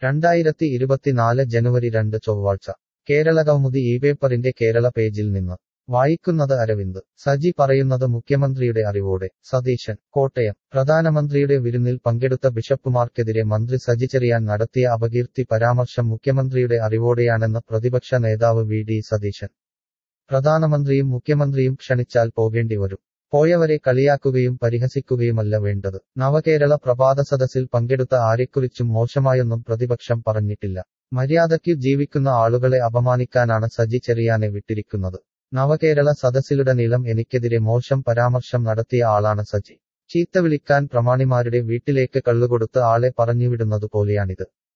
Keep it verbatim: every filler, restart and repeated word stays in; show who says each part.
Speaker 1: രണ്ടായിരത്തി ഇരുപത്തിനാല് ജനുവരി രണ്ട് ചൊവ്വാഴ്ച കേരളകൗമുദി ഈ പേപ്പറിന്റെ കേരള പേജിൽ നിന്ന് വായിക്കുന്നത് അരവിന്ദ് സജി പറയുന്നത് മുഖ്യമന്ത്രിയുടെ അറിവോടെ സതീശൻ കോട്ടയം പ്രധാനമന്ത്രിയുടെ വിരുന്നിൽ പങ്കെടുത്ത ബിഷപ്പുമാർക്കെതിരെ മന്ത്രി സജി ചെറിയാൻ നടത്തിയ അപകീർത്തി പരാമർശം മുഖ്യമന്ത്രിയുടെ അറിവോടെയാണെന്ന് പ്രതിപക്ഷ നേതാവ് വി ഡി സതീശൻ പ്രധാനമന്ത്രിയും മുഖ്യമന്ത്രിയും ക്ഷണിച്ചാൽ പോകേണ്ടി വരും പോയവരെ കളിയാക്കുകയും പരിഹസിക്കുകയുമല്ല വേണ്ടത് നവകേരള പ്രഭാത സദസ്സിൽ പങ്കെടുത്ത ആരെക്കുറിച്ചും മോശമായൊന്നും പ്രതിപക്ഷം പറഞ്ഞിട്ടില്ല മര്യാദയ്ക്ക് ജീവിക്കുന്ന ആളുകളെ അപമാനിക്കാനാണ് സജി ചെറിയാനെ വിട്ടിരിക്കുന്നത് നവകേരള സദസ്സിലുടനീളം എനിക്കെതിരെ മോശം പരാമർശം നടത്തിയ ആളാണ് സജി ചീത്ത വിളിക്കാൻ പ്രമാണിമാരുടെ വീട്ടിലേക്ക് കള്ളുകൊടുത്ത് ആളെ പറഞ്ഞുവിടുന്നതുപോലെയാണിത്